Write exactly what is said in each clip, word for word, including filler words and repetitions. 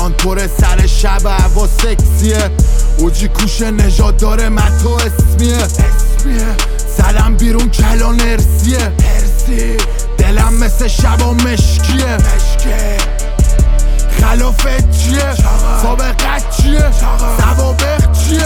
تهران پر سر شب هوا سکسیه، اوجی کوشه نژاد داره متو اسمیه اسمیه زدم بیرون کلان ارسیه ارسی دلم مثل شبا مشکیه مشکیه خلافت چیه؟ سابقت چیه؟ سوابق چیه؟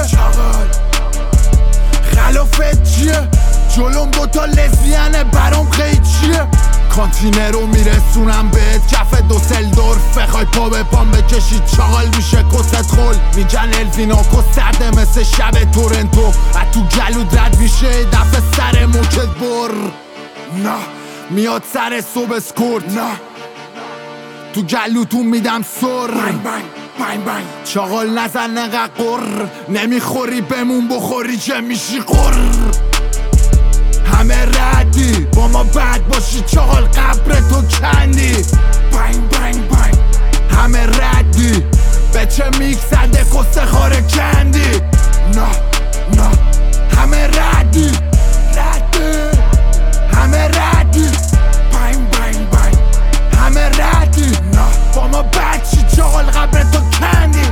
خلافت چیه؟ جلوم دوتا لزبیانه برام خیلی چیه؟ کانتینه رو میرسونم بهت کف دوسلدورف، بخوای پا به پام بکشی چاقال میشه کست خل. میگن الویناکو سرده مثل شب تورنتو، از تو گلود رد میشه دفعه سر موکت بر. نه میاد سر صبح اسکورت، نه تو گلوتون میدم سر. بنگ بنگ بنگ بنگ چاقال نزن نقا قر، نمیخوری بمون بخوری چه میشی قر. همه ردی با ما بد باشی چاقال قبر تو کندی. بنگ بنگ بنگ همه ردی به چه میک زده کسته خاره کندی. نه نه همه ردی ردی همه ردی. بنگ بنگ بنگ همه ردی نه با ما بد چی چاقال قبر تو کندی.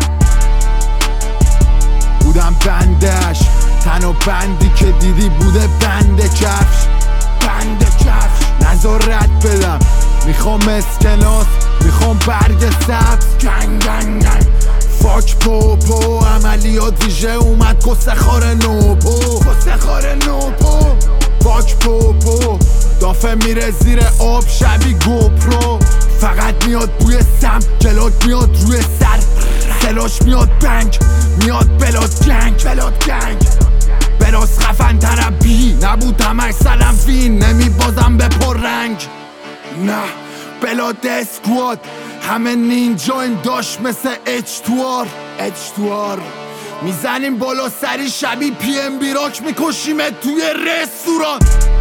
بودم بندش تنها بندی که دیدی بوده بند کفش بند کفش. نزار رد بدم میخوام اسکناس، میخوام برگ سبز. گنگ گنگ گنگ فاک پوپو عملیات ویژه اومد کسته خار نوپو کسته خار نوپو. فاک پوپو دافه میره زیر آب شبی گوپرو، فقط میاد بوی سم جلات میاد روی سر، سلاش میاد بنگ میاد بلاد گنگ بلاد گنگ. براس خفن تربی نبود همش سلم فین، نمی بازم به پر رنگ. نه بلاد اسکواد همه نینجایم داشت مثل اچ توار اچ توار. میزنیم بالا سری شبی پی ام بیراک میکشیمت توی رستوران.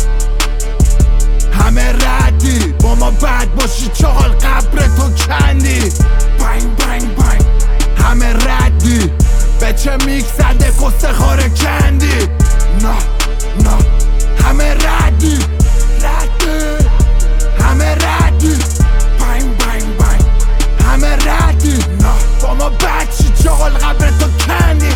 همه ردی با ما بد باشی چاقال قبر تو کندی. بنگ بنگ بنگ همه ردی به چه میک زده کسته خاره کندی. نه نه همه ردی ردی همه ردی. بنگ بنگ بنگ همه ردی نه با ما بد چی چاقال قبر تو کندی.